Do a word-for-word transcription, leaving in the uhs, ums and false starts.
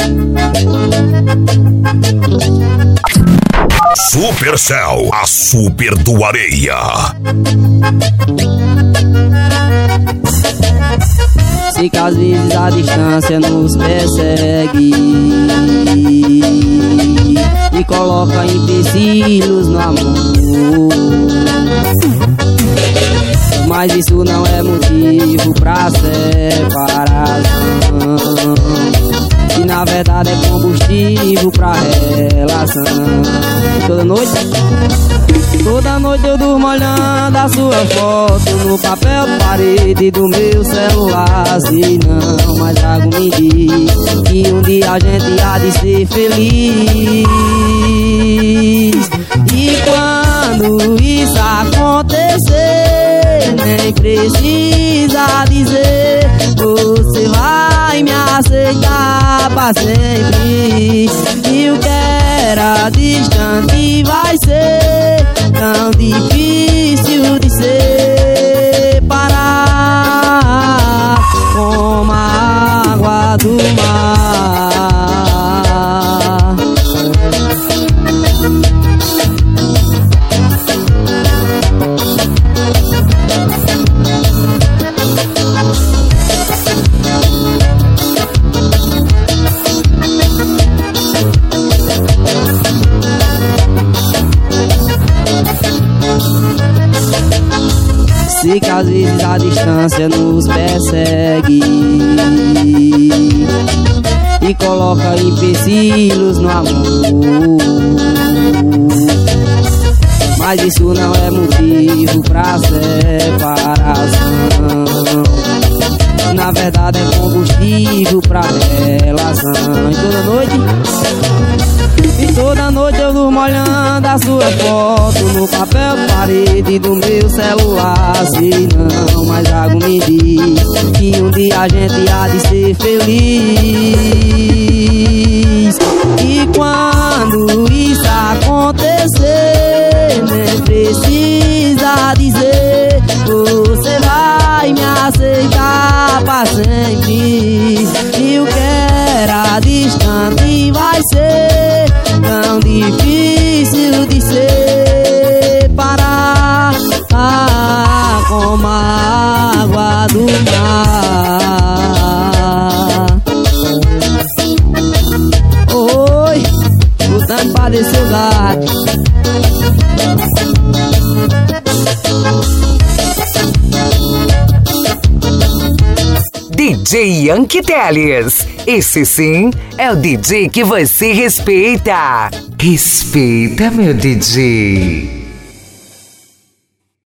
Supercell, a super do Areia. Sei que às vezes a distância nos persegue e coloca empecilhos no amor, mas isso não é motivo pra separação, e na verdade é combustível pra relação. Toda noite, toda noite eu durmo olhando a sua foto no papel de parede do meu celular. Se não, mas algo me diz que um dia a gente há de ser feliz. E quando isso acontecer, nem precisa dizer, você vai me aceitar pra sempre. E o que era distante vai ser tão difícil de separar, como a água do mar. Sei que às vezes a distância nos persegue e coloca empecilhos no amor, mas isso não é motivo pra separação. Na verdade é combustível pra relação. E toda noite, e toda noite eu durmo olhando a sua foto no papel parede do meu celular. Se não, mas algo me diz que um dia a gente há de ser feliz. E quando isso acontecer, nem precisa dizer, você vai me aceitar pra sempre. E o que era distante vai ser tão difícil de separar, ah, como a água do mar. Oi, botando pra descer o gato. D J Yankee Teles. Esse sim é o D J que você respeita. Respeita, meu D J.